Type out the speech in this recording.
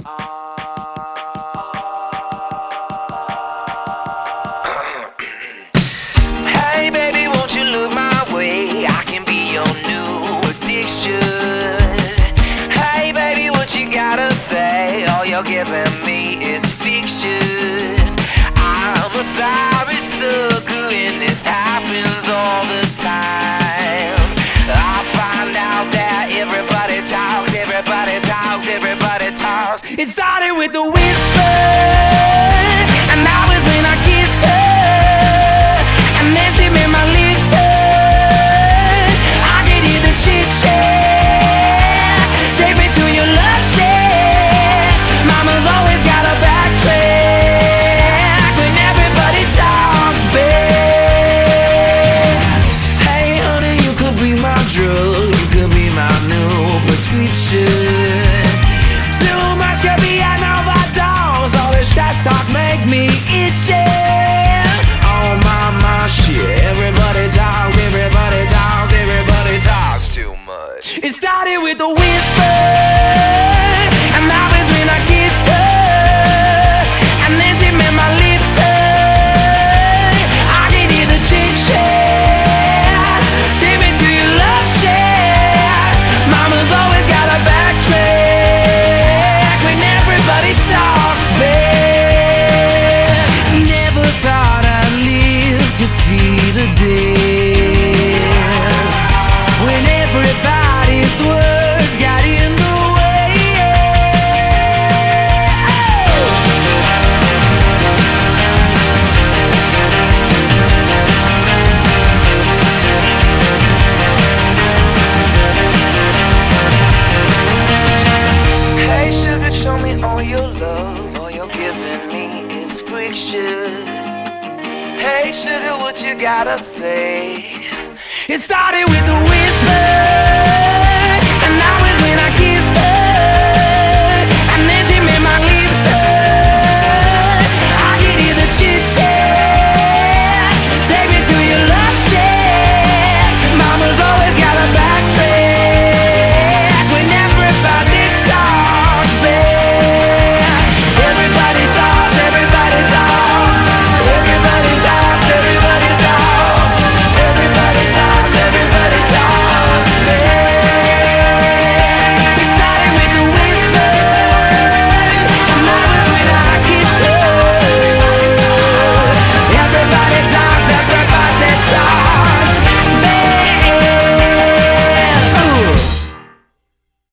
Hey baby, won't you look my way? I can be your new addiction. Hey baby, what you gotta say? All you're giving me is fiction. I'm a sorry sucker and this happens all the time. I find out that everybody talks, everybody talks, everybody talks. It started with a whisper, and that was when I kissed her. And then she made my lips hurt. I could hear the chit-chat. Take me to your love shack. Mama's always got a backtrack when everybody talks back. Hey honey, you could be my drug, you could be my new prescription. Too much could be an overdose. All this trash talk make me itchy. Oh my shit. Everybody talks, everybody talks, everybody talks too much. It started with a whisper, and that was when I kissed her. And then she made my lips hurt. I could hear the chit-chat. Take me to your love shack. Mama's always got a backtrack when everybody talks back. Never thought I'd live to see the day when everybody's words got in the way. Hey sugar, show me all your love. All you're giving me is friction. Hey sugar, what you gotta say? It started with a whisper.